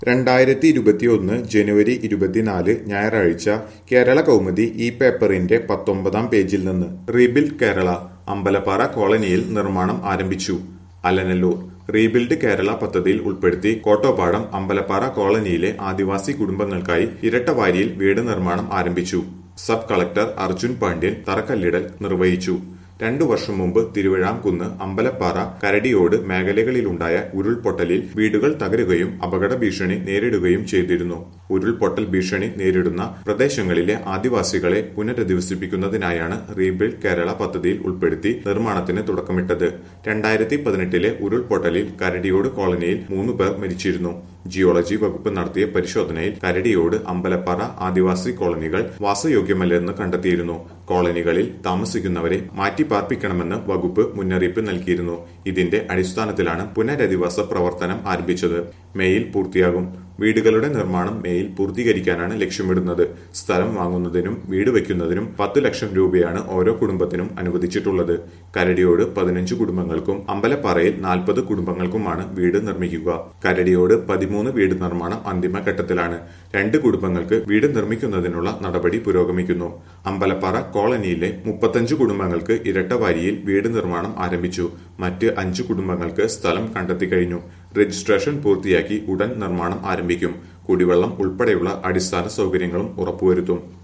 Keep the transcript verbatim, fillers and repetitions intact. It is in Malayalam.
രണ്ടായിരത്തി ഇരുപത്തിയൊന്ന് ജനുവരി ഇരുപത്തിനാല് ഞായറാഴ്ച കേരള കൗമുദി ഈ പേപ്പറിന്റെ പത്തൊമ്പതാം പേജിൽ നിന്ന് റീബിൽഡ് കേരള അമ്പലപ്പാറ കോളനിയിൽ നിർമ്മാണം ആരംഭിച്ചു. അലനല്ലൂർ റീബിൽഡ് കേരള പദ്ധതിയിൽ ഉൾപ്പെടുത്തി കോട്ടോപ്പാടം അമ്പലപ്പാറ കോളനിയിലെ ആദിവാസി കുടുംബങ്ങൾക്കായി ഇരട്ടവാരിയിൽ വീട് നിർമ്മാണം ആരംഭിച്ചു. സബ് കളക്ടർ അർജുൻ പാണ്ഡ്യൻ തറക്കല്ലിടൽ നിർവഹിച്ചു. രണ്ടു വർഷം മുമ്പ് തിരുവിഴാംകുന്ന് അമ്പലപ്പാറ കരടിയോട് മേഖലകളിലുണ്ടായ ഉരുൾപൊട്ടലിൽ വീടുകൾ തകരുകയും അപകട ഭീഷണി നേരിടുകയും ചെയ്തിരുന്നു. ഉരുൾപൊട്ടൽ ഭീഷണി നേരിടുന്ന പ്രദേശങ്ങളിലെ ആദിവാസികളെ പുനരധിവസിപ്പിക്കുന്നതിനായാണ് റീബിൽഡ് കേരള പദ്ധതിയിൽ ഉൾപ്പെടുത്തി നിർമ്മാണത്തിന് തുടക്കമിട്ടത്. രണ്ടായിരത്തി പതിനെട്ടിലെ ഉരുൾപൊട്ടലിൽ കരടിയോട് കോളനിയിൽ മൂന്നു പേർ മരിച്ചിരുന്നു. ജിയോളജി വകുപ്പ് നടത്തിയ പരിശോധനയിൽ കരടിയോട് അമ്പലപ്പാറ ആദിവാസി കോളനികൾ വാസയോഗ്യമല്ലെന്ന് കണ്ടെത്തിയിരുന്നു. കോളനികളിൽ താമസിക്കുന്നവരെ മാറ്റിപ്പാർപ്പിക്കണമെന്ന് വകുപ്പ് മുന്നറിയിപ്പ് നൽകിയിരുന്നു. ഇതിന്റെ അടിസ്ഥാനത്തിലാണ് പുനരധിവാസ പ്രവർത്തനം ആരംഭിച്ചത്. മേയിൽ പൂർത്തിയാകും. വീടുകളുടെ നിർമ്മാണം മേയിൽ പൂർത്തീകരിക്കാനാണ് ലക്ഷ്യമിടുന്നത്. സ്ഥലം വാങ്ങുന്നതിനും വീട് വയ്ക്കുന്നതിനും പത്തു ലക്ഷം രൂപയാണ് ഓരോ കുടുംബത്തിനും അനുവദിച്ചിട്ടുള്ളത്. കരടിയോട് പതിനഞ്ച് കുടുംബങ്ങൾക്കും അമ്പലപ്പാറയിൽ നാൽപ്പത് കുടുംബങ്ങൾക്കുമാണ് വീട് നിർമ്മിക്കുക. കരടിയോട് പതിമൂന്ന് വീട് നിർമ്മാണം അന്തിമഘട്ടത്തിലാണ്. രണ്ട് കുടുംബങ്ങൾക്ക് വീട് നിർമ്മിക്കുന്നതിനുള്ള നടപടി പുരോഗമിക്കുന്നു. അമ്പലപ്പാറ കോളനിയിലെ മുപ്പത്തഞ്ച് കുടുംബങ്ങൾക്ക് ഇരട്ടവാരിയിൽ വീട് നിർമ്മാണം ആരംഭിച്ചു. മറ്റ് അഞ്ച് കുടുംബങ്ങൾക്ക് സ്ഥലം കണ്ടെത്തി കഴിഞ്ഞു. രജിസ്ട്രേഷൻ പൂർത്തിയാക്കി ഉടൻ നിർമ്മാണം ആരംഭിക്കും. കുടിവെള്ളം ഉൾപ്പെടെയുള്ള അടിസ്ഥാന സൗകര്യങ്ങളും ഉറപ്പുവരുത്തും.